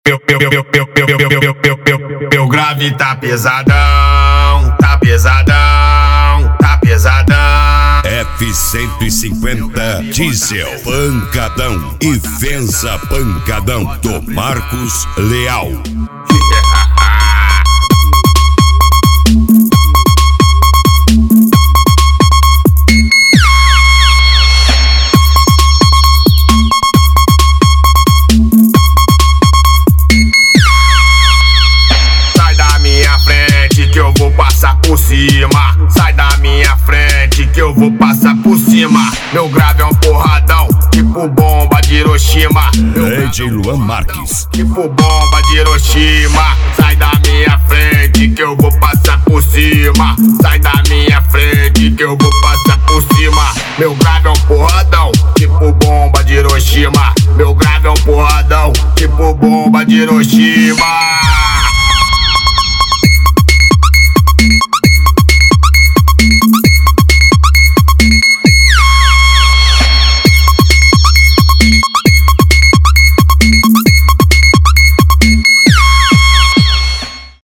Meu grave tá pesadão, tá pesadão, tá pesadão. F-150 Diesel Pancadão e Venza Pancadão do Marcos Leal. Que eu vou passar por cima. Sai da minha frente que eu vou passar por cima. Meu grave é um porradão, tipo bomba de Hiroshima. DJ Luan Marques, tipo bomba de Hiroshima. Sai da minha frente que eu vou passar por cima. Sai da minha frente que eu vou passar por cima. Meu grave é um porradão, tipo bomba de Hiroshima. Meu grave é um porradão, tipo bomba de Hiroshima.